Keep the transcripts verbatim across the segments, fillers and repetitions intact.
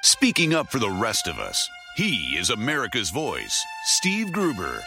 Speaking up for the rest of us, he is America's voice, Steve Gruber.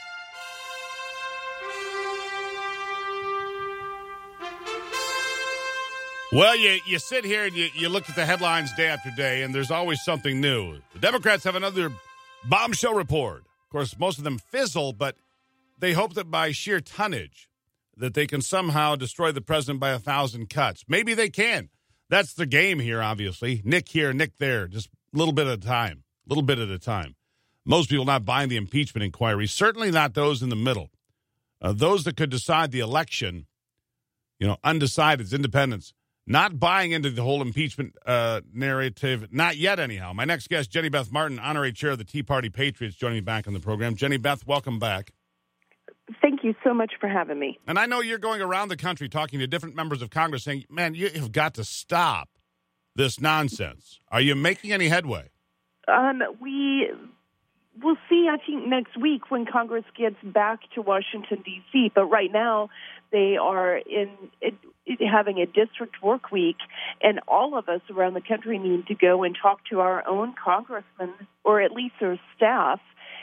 Well, you, you sit here and you, you look at the headlines day after day, and there's always something new. The Democrats have another bombshell report. Of course, most of them fizzle, but they hope that by sheer tonnage that they can somehow destroy the president by a thousand cuts. Maybe they can. That's the game here, obviously. Nick here, Nick there, just a little bit at a time, a little bit at a time. Most people not buying the impeachment inquiry, certainly not those in the middle. Uh, those that could decide the election, you know, undecideds, independents, not buying into the whole impeachment uh, narrative, not yet anyhow. My next guest, Jenny Beth Martin, honorary chair of the Tea Party Patriots, joining me back on the program. Jenny Beth, welcome back. Thank you so much for having me. And I know you're going around the country talking to different members of Congress saying, man, you have got to stop this nonsense. Are you making any headway? Um, we will see, I think, next week when Congress gets back to Washington, D C. But right now, they are in it, it, having a district work week, and all of us around the country need to go and talk to our own congressmen, or at least their staff.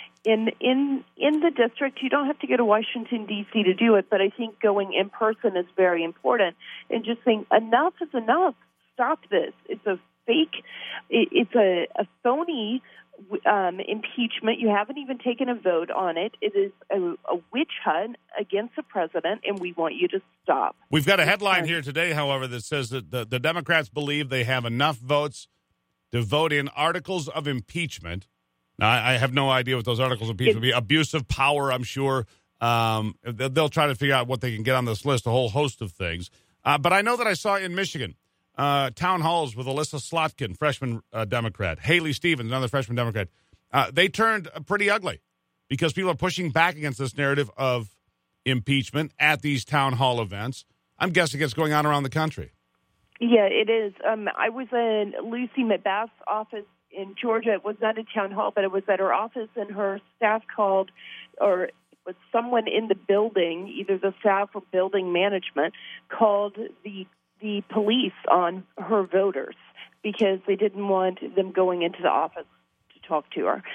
In in in the district, you don't have to go to Washington, D C to do it, but I think going in person is very important. And just saying, enough is enough. Stop this. It's a fake, it, it's a, a phony um, impeachment. You haven't even taken a vote on it. It is a, a witch hunt against the president, and we want you to stop. We've got a headline here today, however, that says that the, the Democrats believe they have enough votes to vote in articles of impeachment. Now, I have no idea what those articles of impeachment would be. Abuse of power, I'm sure. Um, they'll try to figure out what they can get on this list, a whole host of things. Uh, but I know that I saw in Michigan uh, town halls with Alyssa Slotkin, freshman uh, Democrat, Haley Stevens, another freshman Democrat. Uh, they turned pretty ugly because people are pushing back against this narrative of impeachment at these town hall events. I'm guessing it's going on around the country. Yeah, it is. Um, I was in Lucy McBath's office in Georgia. It was not a town hall, but it was at her office, and her staff called, or it was someone in the building, either the staff or building management, called the the police on her voters because they didn't want them going into the office to talk to her.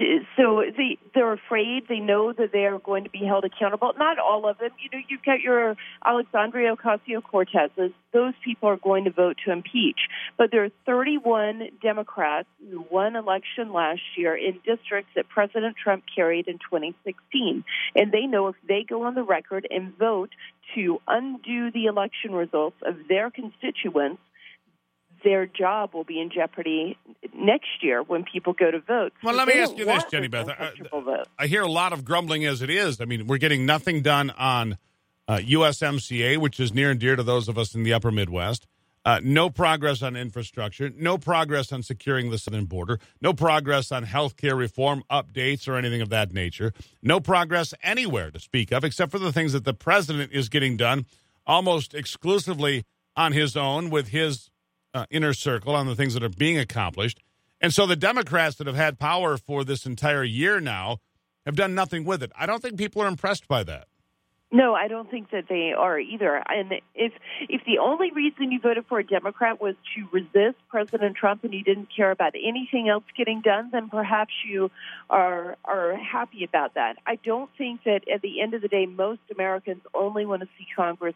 So they, they're afraid. They know that they are going to be held accountable. Not all of them. You know, you've got your Alexandria Ocasio-Cortezes. Those people are going to vote to impeach. But there are thirty-one Democrats who won election last year in districts that President Trump carried in twenty sixteen. And they know if they go on the record and vote to undo the election results of their constituents, their job will be in jeopardy next year when people go to vote. Well, so let me ask you this, Jenny Beth. I, I hear a lot of grumbling as it is. I mean, we're getting nothing done on uh, U S M C A, which is near and dear to those of us in the upper Midwest. Uh, no progress on infrastructure. No progress on securing the southern border. No progress on health care reform updates or anything of that nature. No progress anywhere to speak of, except for the things that the president is getting done almost exclusively on his own with his Uh, inner circle on the things that are being accomplished. And so the Democrats that have had power for this entire year now have done nothing with it. I don't think people are impressed by that. No, I don't think that they are either. And if if the only reason you voted for a Democrat was to resist President Trump and you didn't care about anything else getting done, then perhaps you are are happy about that. I don't think that at the end of the day, most Americans only want to see Congress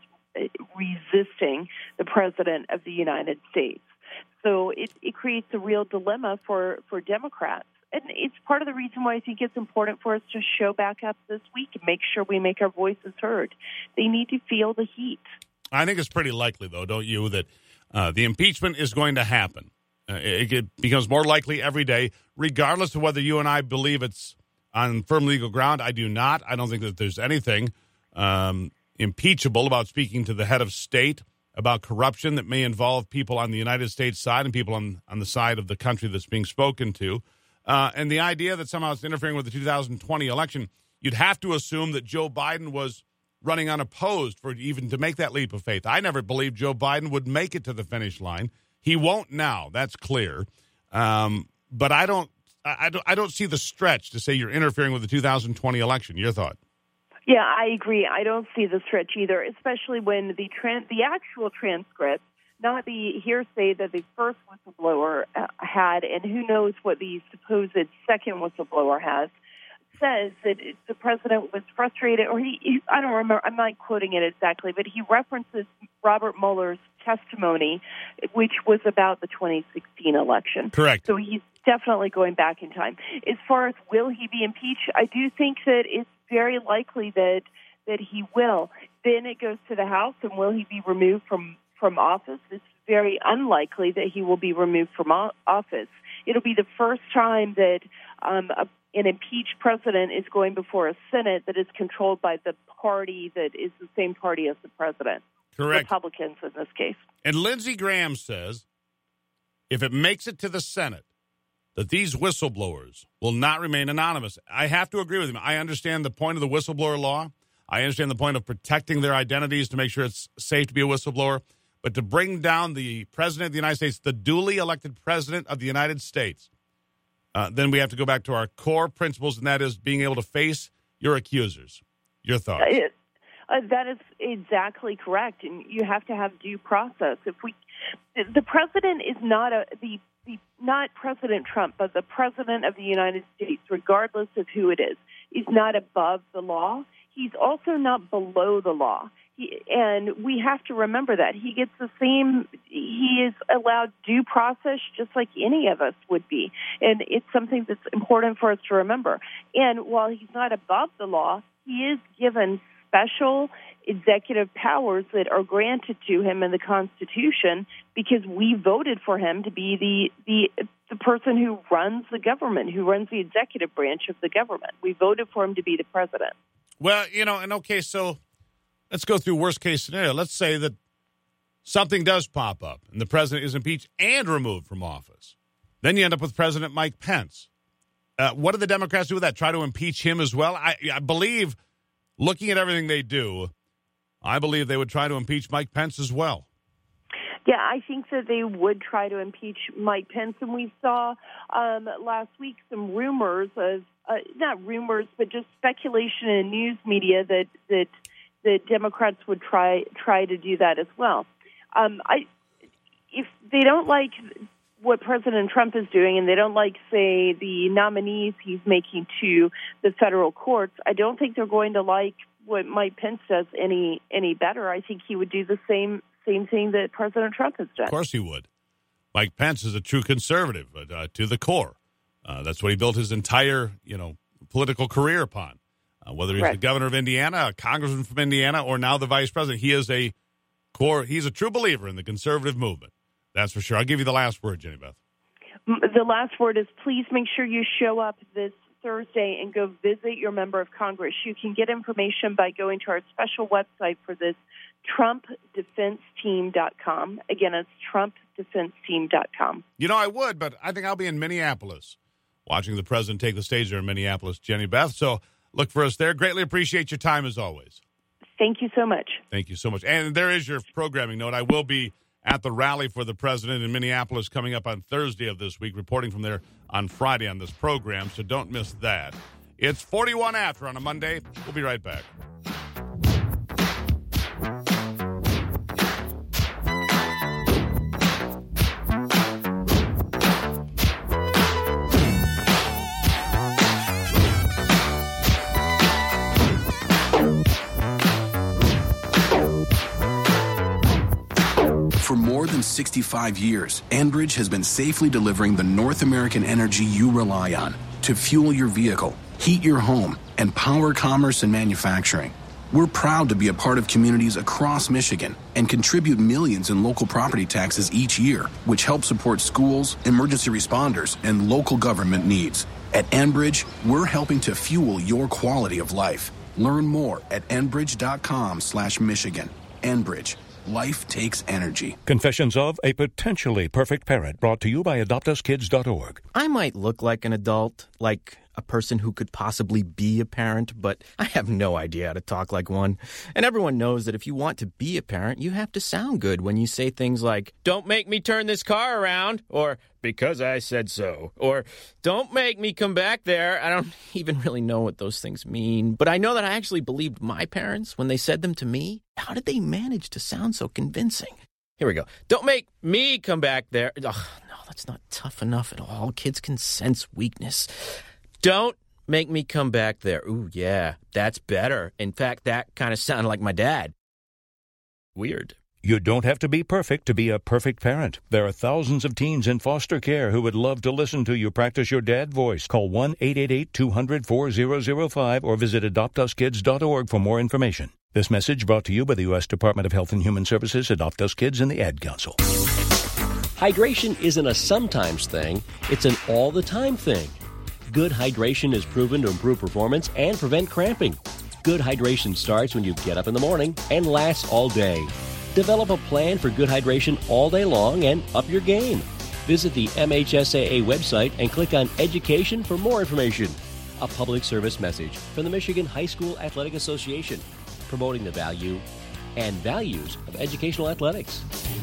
resisting the President of the United States. So it, it creates a real dilemma for, for Democrats. And it's part of the reason why I think it's important for us to show back up this week and make sure we make our voices heard. They need to feel the heat. I think it's pretty likely, though, don't you, that uh, the impeachment is going to happen. Uh, it, it becomes more likely every day, regardless of whether you and I believe it's on firm legal ground. I do not. I don't think that there's anything um, impeachable about speaking to the head of state about corruption that may involve people on the United States side and people on, on the side of the country that's being spoken to. Uh, and the idea that somehow it's interfering with the two thousand twenty election, you'd have to assume that Joe Biden was running unopposed for even to make that leap of faith. I never believed Joe Biden would make it to the finish line. He won't now. That's clear. Um, but I don't, I don't, I don't see the stretch to say you're interfering with the two thousand twenty election. Your thought? Yeah, I agree. I don't see the stretch either, especially when the tran- the actual transcripts not the hearsay that the first whistleblower uh, had, and who knows what the supposed second whistleblower has, says that the president was frustrated, or he, he, I don't remember, I'm not quoting it exactly, but he references Robert Mueller's testimony, which was about the twenty sixteen election. Correct. So he's definitely going back in time. As far as will he be impeached, I do think that it's very likely that that he will. Then it goes to the House, and will he be removed from, from office? It's very unlikely that he will be removed from office. It'll be the first time that um, a, an impeached president is going before a Senate that is controlled by the party that is the same party as the president. Correct. Republicans in this case. And Lindsey Graham says if it makes it to the Senate, that these whistleblowers will not remain anonymous. I have to agree with him. I understand the point of the whistleblower law. I understand the point of protecting their identities to make sure it's safe to be a whistleblower. But to bring down the president of the United States, the duly elected president of the United States, uh, then we have to go back to our core principles, and that is being able to face your accusers. Your thoughts? Uh, uh, that is exactly correct, and you have to have due process. If we, the president is not a the, the not President Trump, but the president of the United States, regardless of who it is, is not above the law. He's also not below the law. He, and we have to remember that. He gets the same, he is allowed due process just like any of us would be. And it's something that's important for us to remember. And while he's not above the law, he is given special executive powers that are granted to him in the Constitution because we voted for him to be the, the, the person who runs the government, who runs the executive branch of the government. We voted for him to be the president. Well, you know, and okay, so let's go through worst case scenario. Let's say that something does pop up and the president is impeached and removed from office. Then you end up with President Mike Pence. Uh, what do the Democrats do with that? Try to impeach him as well? I, I believe, looking at everything they do, I believe they would try to impeach Mike Pence as well. Yeah, I think that they would try to impeach Mike Pence. And we saw um, last week some rumors of, uh, not rumors, but just speculation in news media that, that the Democrats would try try to do that as well. Um, I, if they don't like what President Trump is doing and they don't like, say, the nominees he's making to the federal courts, I don't think they're going to like what Mike Pence does any any better. I think he would do the same same thing that President Trump has done. Of course he would. Mike Pence is a true conservative uh, to the core. Uh, that's what he built his entire, you know, political career upon. Uh, whether he's right. the governor of Indiana, a congressman from Indiana, or now the vice president, he is a core. He's a true believer in the conservative movement. That's for sure. I'll give you the last word, Jenny Beth. The last word is please make sure you show up this Thursday and go visit your member of Congress. You can get information by going to our special website for this, trump defense team dot com. Again, it's trump defense team dot com. You know, I would, but I think I'll be in Minneapolis watching the president take the stage there in Minneapolis, Jenny Beth. So look for us there. Greatly appreciate your time as always. Thank you so much. Thank you so much. And there is your programming note. I will be at the rally for the president in Minneapolis coming up on Thursday of this week, reporting from there on Friday on this program, so don't miss that. It's forty-one after on a Monday. We'll be right back. For more than sixty-five years, Enbridge has been safely delivering the North American energy you rely on to fuel your vehicle, heat your home, and power commerce and manufacturing. We're proud to be a part of communities across Michigan and contribute millions in local property taxes each year, which help support schools, emergency responders, and local government needs. At Enbridge, we're helping to fuel your quality of life. Learn more at enbridge.com slash Michigan. Enbridge. Life takes energy. Confessions of a Potentially Perfect Parent, brought to you by adopt us kids dot org. I might look like an adult, like a person who could possibly be a parent, but I have no idea how to talk like one. And everyone knows that if you want to be a parent, you have to sound good when you say things like, "Don't make me turn this car around," or "because I said so," or "Don't make me come back there." I don't even really know what those things mean, but I know that I actually believed my parents when they said them to me. How did they manage to sound so convincing? Here we go. Don't make me come back there. Ugh, no, that's not tough enough at all. Kids can sense weakness. Don't make me come back there. Ooh, yeah, that's better. In fact, that kind of sounded like my dad. Weird. You don't have to be perfect to be a perfect parent. There are thousands of teens in foster care who would love to listen to you practice your dad voice. Call one eight eight eight, two hundred, four thousand five or visit adopt us kids dot org for more information. This message brought to you by the U S Department of Health and Human Services, Adopt Us Kids, and the Ad Council. Hydration isn't a sometimes thing, it's an all-the-time thing. Good hydration is proven to improve performance and prevent cramping. Good hydration starts when you get up in the morning and lasts all day. Develop a plan for good hydration all day long and up your game. Visit the M H S A A website and click on Education for more information. A public service message from the Michigan High School Athletic Association, promoting the value and values of educational athletics.